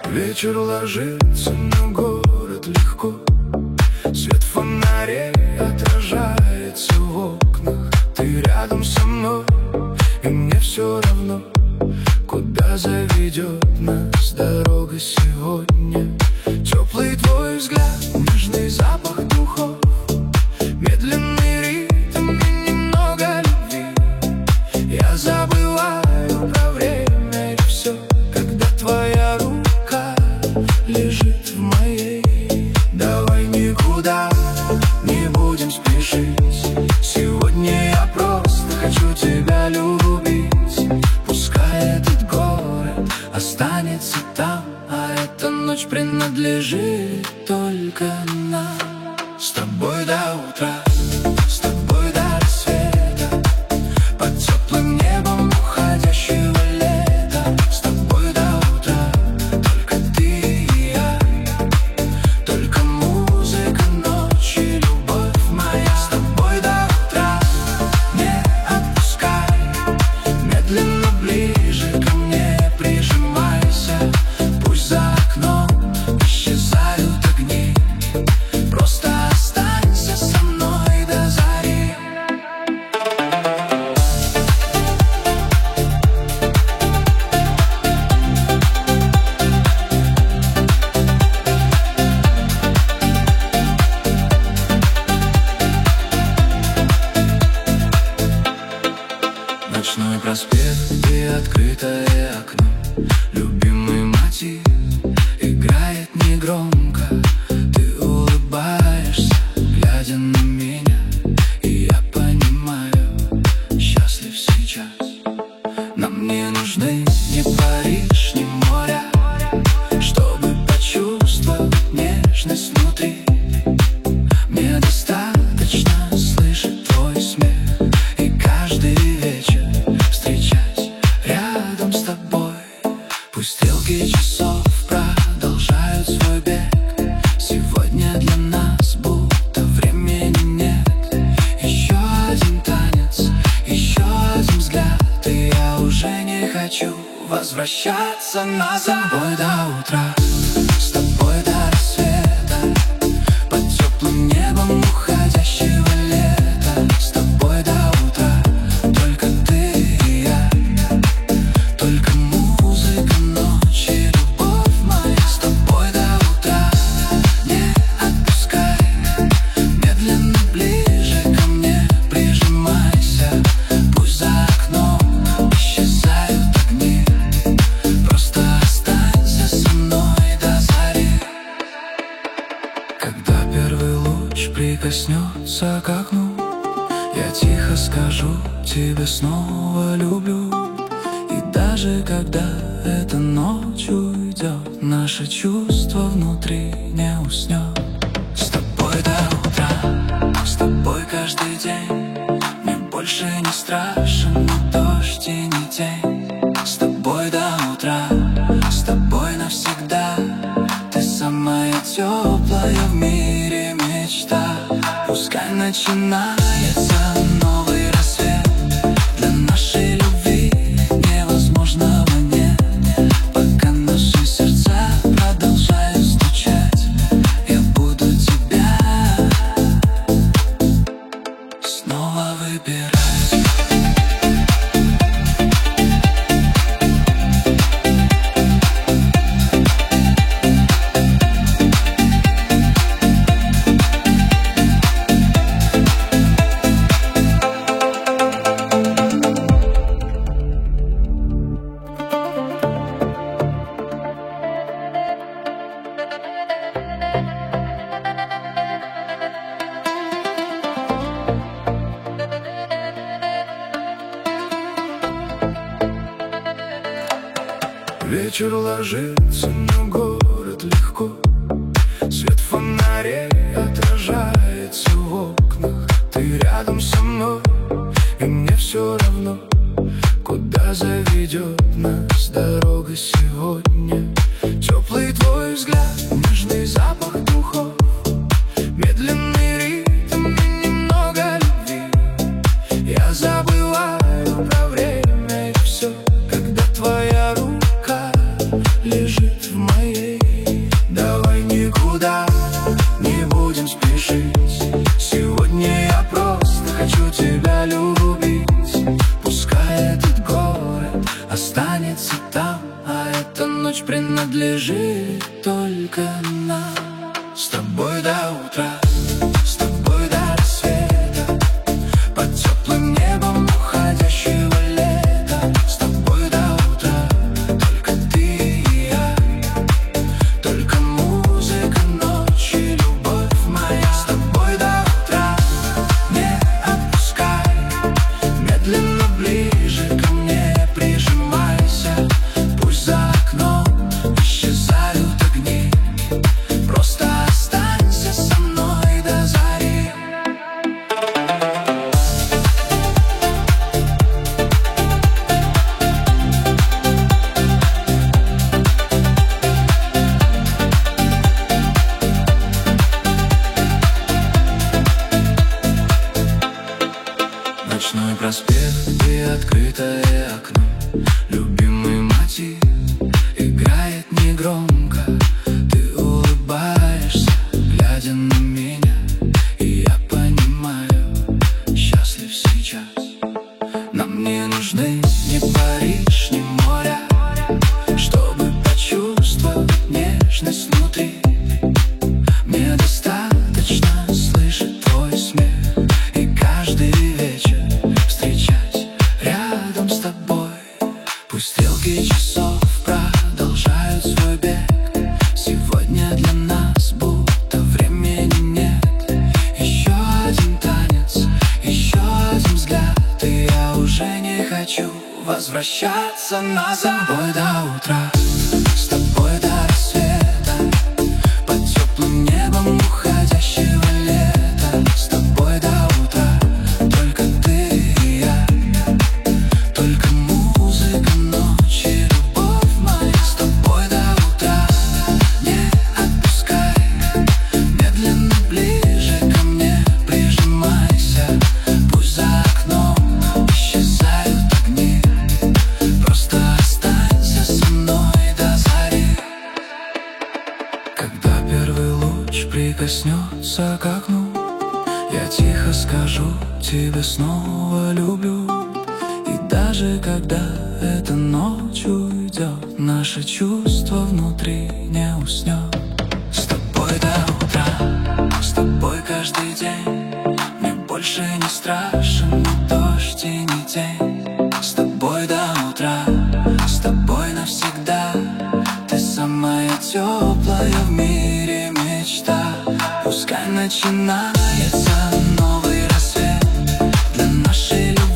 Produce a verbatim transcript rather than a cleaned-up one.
Вечер ложится на город легко, свет фонарей отражается в окнах. Ты рядом со мной, и мне все равно, куда заведет нас дорога сегодня. Теплый твой взгляд, нежный запах духов, медленный ритм и немного любви. Я забываю про время и все, когда твоя рука лежит в моей. Давай никуда не будем спешить, сегодня я просто хочу тебя любить. Пускай этот город останется там, а эта ночь принадлежит только нам. С тобой до утра, с тобой до рассвета, под теплым небом уходящего лета. С тобой до утра, только ты и я, только музыка ночи, любовь моя. С тобой до утра, не отпускай, медленно ближе ко мне прижимайся. Пусть за окном исчезают огни, просто останься со мной до зари. Ночной проспект и открытое окно, любимый мотив играет негромко. Ты улыбаешься, глядя на меня, и я понимаю, счастлив сейчас. Нам не нужны ни Париж, ни моря, чтобы почувствовать нежность внутри. Мне достаточно слышать твой смех и каждый вечер встречать рядом с тобой. Пусть стрелки часов продолжают свой бег, сегодня для нас будто времени нет. Еще один танец, еще один взгляд, и я уже не хочу возвращаться назад. С тобой до утра, с тобой до рассвета, под теплым небом уходящего лета. С тобой до утра, только ты и я, только музыка ночи, любовь моя. С тобой до утра, не отпускай, медленно ближе ко мне прижимайся. Пусть за окном исчезают огни, просто останься со мной до зари. Когда первый луч прикоснется к окну, я тихо скажу тебе снова люблю. И даже когда эта ночь уйдет, наше чувство внутри не уснет. С тобой до утра, с тобой каждый день, мне больше не страшен ни дождь и ни тень. С тобой до утра, с тобой навсегда, ты самая теплая в мире мечта. Пускай начинается новый рассвет, для нашей любви невозможного нет. Пока наши сердца продолжают стучать, я буду тебя снова выбирать. Вечер ложится на город легко, свет фонарей отражается в окнах. Ты рядом со мной, и мне все равно, куда заведет нас дорога сегодня. Теплый твой взгляд, нежный запах духов, медленный ритм и немного любви. Я забываю про время и все, когда твоя рука лежит в моей. останется там, а эта ночь принадлежит только нам. С тобой до утра, с тобой до рассвета, под теплым небом уходящего лета. С тобой до утра, только ты и я, только музыка ночи, любовь моя. С тобой до утра, не отпускай, медленно ближе ко мне прижимайся. Пусть за окном исчезают огни, просто останься со мной до зари. Ночной проспект и открытое окно, любимый мотив играет негромко. Ты улыбаешься, глядя на меня, и я понимаю, счастлив сейчас. Нам не нужны ни Париж, ни моря, чтобы почувствовать нежность внутри. Мне достаточно слышать твой смех и каждый вечер встречать рядом с тобой. Пусть стрелки часов продолжают свой бег, сегодня для нас будто времени нет. Еще один танец, еще один взгляд, и я уже не хочу возвращаться назад. С тобой до утра, с тобой до рассвета, под теплым небом уходящего лета. С тобой до утра, только ты и я, только музыка ночи, любовь моя. С тобой до утра, не отпускай, медленно ближе ко мне прижимайся. Пусть за окном исчезают огни, просто останься со мной до зари. Когда первый луч прикоснется к окну, я тихо скажу тебе снова люблю. И даже когда эта ночь уйдет, наше чувство внутри не уснет. С тобой до утра, с тобой каждый день, мне больше не страшен ни дождь и ни тень. С тобой до утра, с тобой навсегда, ты самая теплая в мире мечта. Пускай начинается новый рассвет для нашей любви.